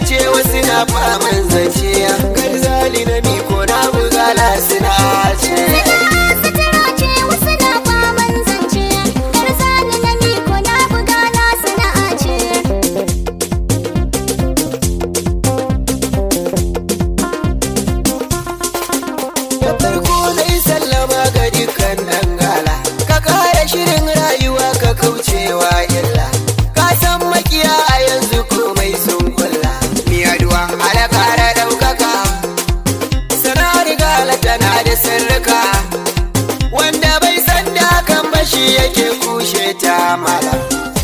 ce wasu na faman zance garzali na miko na bugala suna ce wanda bai san da kan bashi yake kushe ta mala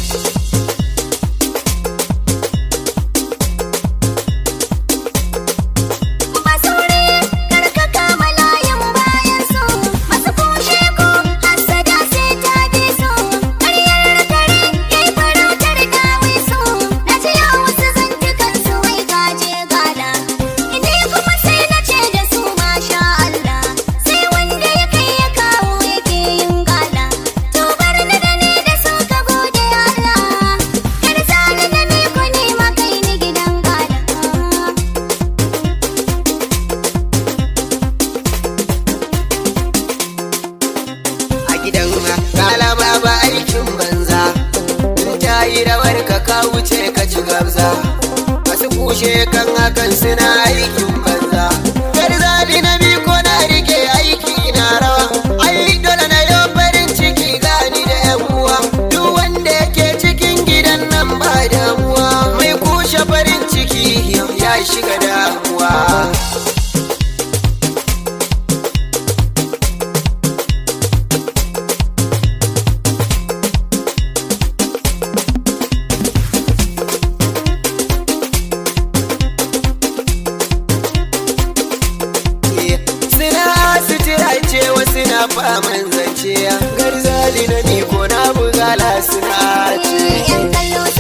kalama ba aikin banza in ta yi rawar ka wuce ka ci gabza masu kushe kan hakan suna aikin banza garzali na miko na rike aiki na rawa ai dole na yau farin ciki gani da yan uwa duk wanda yake cikin gidan nan ba damuwa mai kushe farin ciki ya shiga damuwa suna faman zance garzali na miko na bugala suna ce